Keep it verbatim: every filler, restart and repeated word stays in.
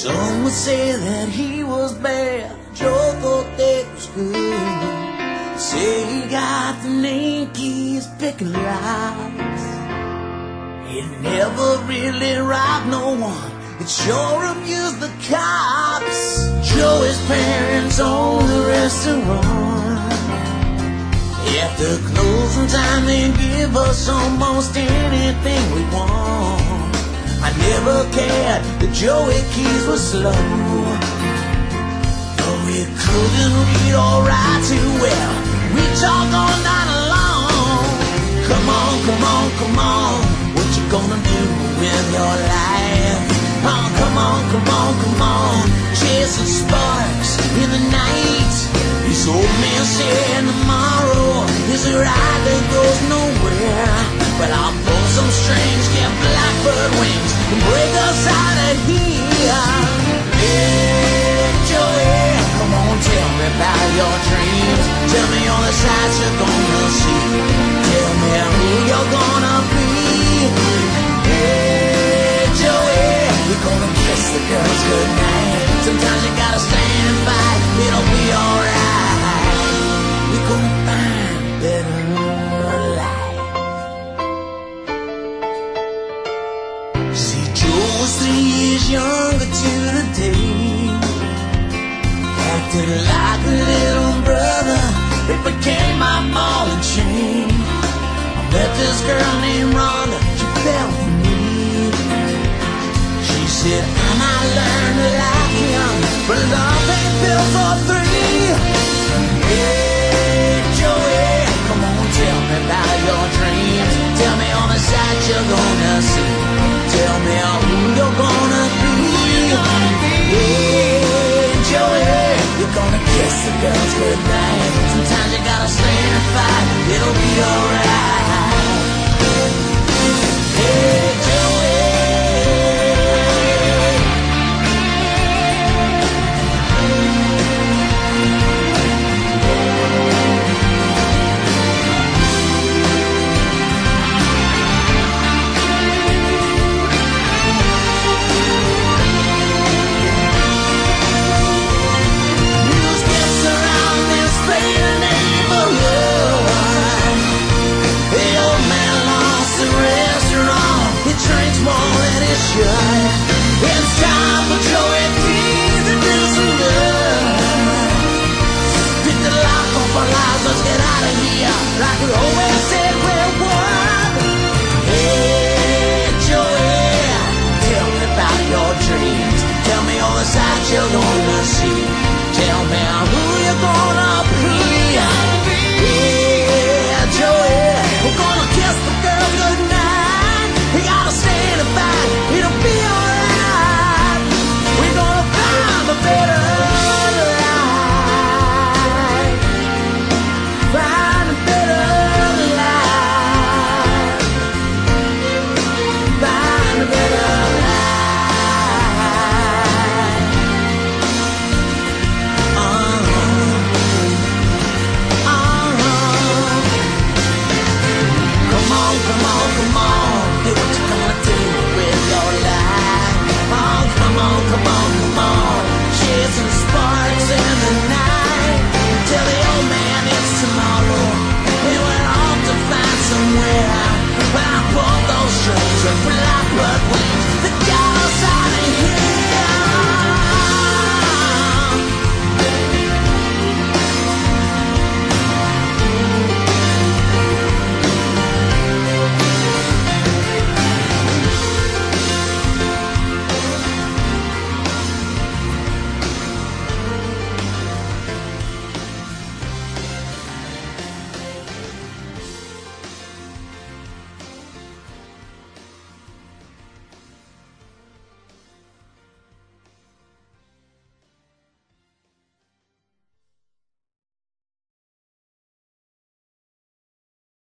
Some would say that he was bad, Joe thought that was good. Say he got the name keys picking lies. He never really robbed no one, it sure abused the cops. Joey's parents own the restaurant. After closing time they give us almost anything we want. I never cared that Joey Keys was slow, though he couldn't read or write too well. We talk all night long. Come on, come on, come on, what you gonna do with your life? Oh, come on, come on, come on, chasing sparks in the night. This old man said tomorrow is a ride that goes nowhere, but I'll pull some strings, get blackbird wings, and break us out of here. Hey, Joey, come on, tell me about your dreams. Tell me all the sights you're gonna see. Tell me who you're gonna be. Hey, Joey, you're gonna kiss the girls goodnight. Sometimes you gotta stand and fight, it'll be alright. You're gonna find better life. See, Joe was three years younger to the day. Acted like a little brother, it became my ball and chain. I met this girl named Rhonda, she fell for me. She said I might learn to like him, but love ain't built for three. Hey, Joey, come on, tell me about your dreams. Tell me all the sights you're gonna see. Tell me who you're gonna be. Hey, Joey, you're gonna kiss the girls goodnight. Sometimes you gotta stand and fight, it'll be alright.